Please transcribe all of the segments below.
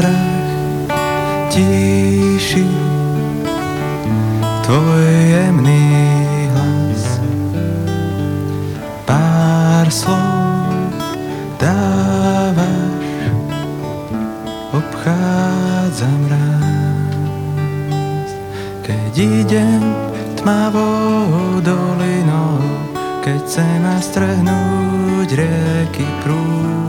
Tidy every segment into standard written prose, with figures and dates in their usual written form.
strach tíši tvoj jemný hlas. Pár slov dávaš, obchádzam ráz. Keď idem tmavou dolinou, keď chcem ma strhnúť rieky prúd,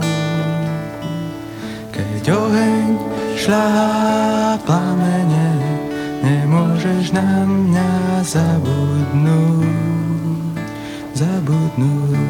keď oheň šľahá plamene, nemôžeš na mňa zabudnúť.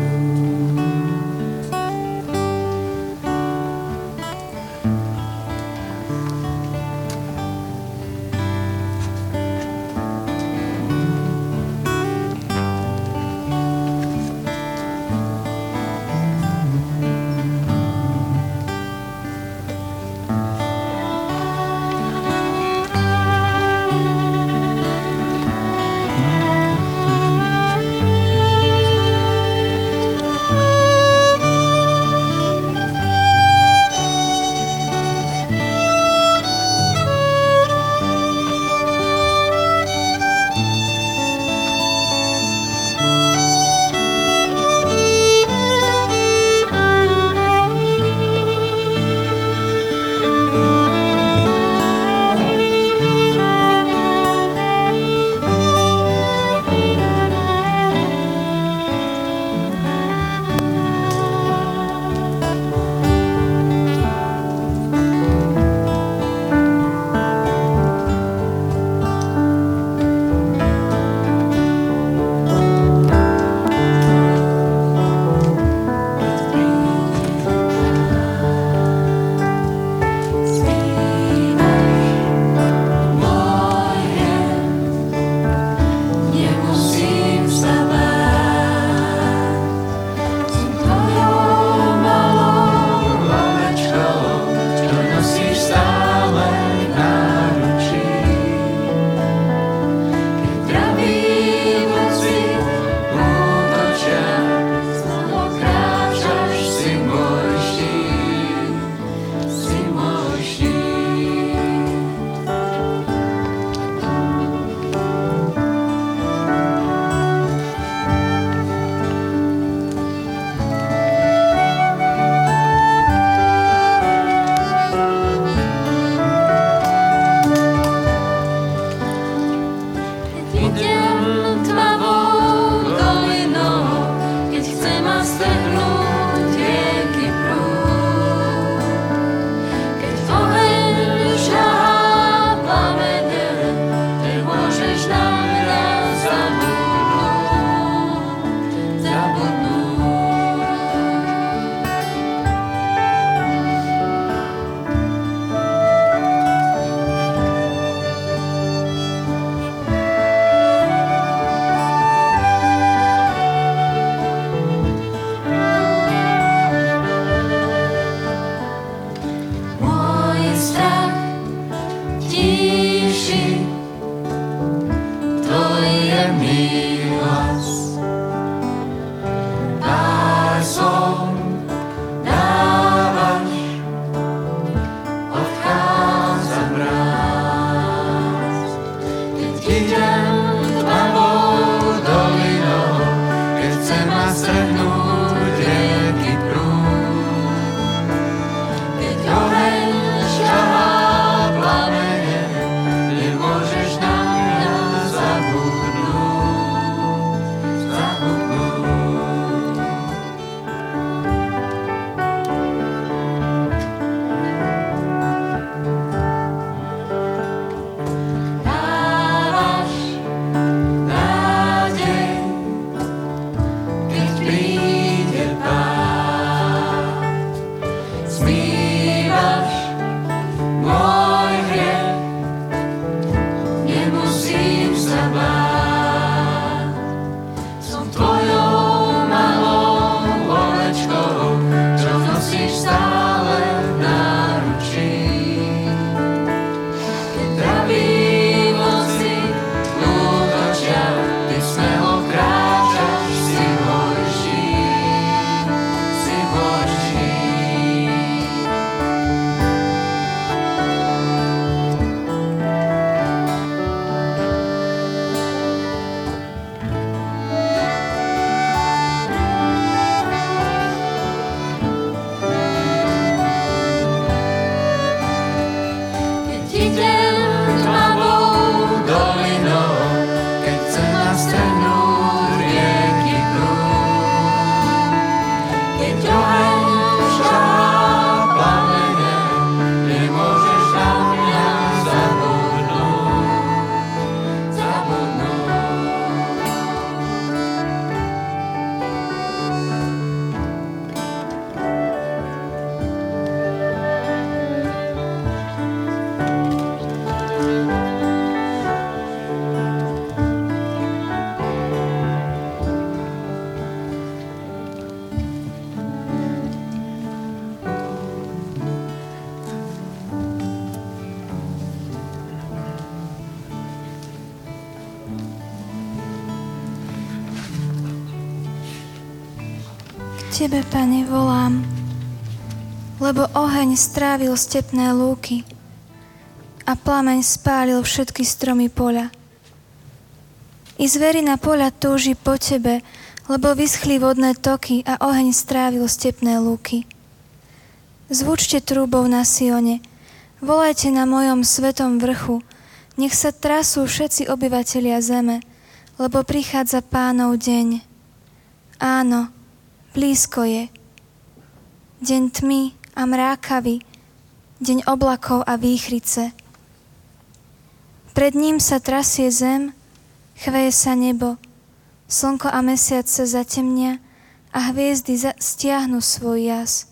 Tebe, Pane, volám, lebo oheň strávil stepné lúky a plameň spálil všetky stromy poľa. I zverina poľa túži po Tebe, lebo vyschli vodné toky a oheň strávil stepné lúky. Zvučte trúbou na Sione, volajte na mojom svetom vrchu, nech sa trasú všetci obyvatelia zeme, lebo prichádza Pánov deň. Áno, blízko je. Deň tmy a mrákavy, deň oblakov a výchrice. Pred ním sa trasie zem, chveje sa nebo, slnko a mesiac sa zatemnia a hviezdy stiahnu svoj jas.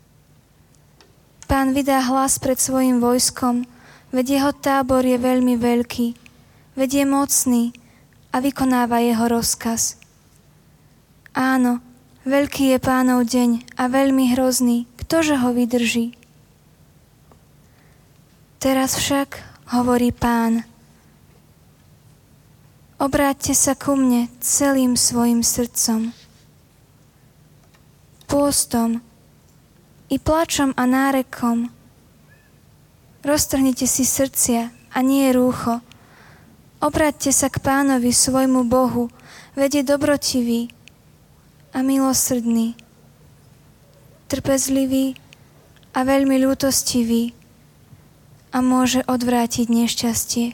Pán vydá hlas pred svojim vojskom, veď jeho tábor je veľmi veľký, veď je mocný a vykonáva jeho rozkaz. Áno, veľký je Pánov deň a veľmi hrozný, ktože ho vydrží? Teraz však hovorí Pán: obráťte sa ku mne celým svojim srdcom. Pôstom i plačom a nárekom roztrhnite si srdcia a nie rúcho. Obráťte sa k Pánovi svojmu Bohu, veď je dobrotivý a milosrdný, trpezlivý a veľmi ľútostivý a môže odvrátiť nešťastie.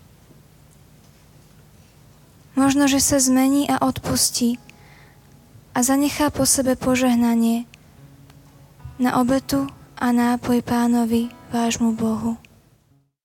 Možno, že sa zmení a odpustí a zanechá po sebe požehnanie na obetu a nápoj Pánovi, vášmu Bohu.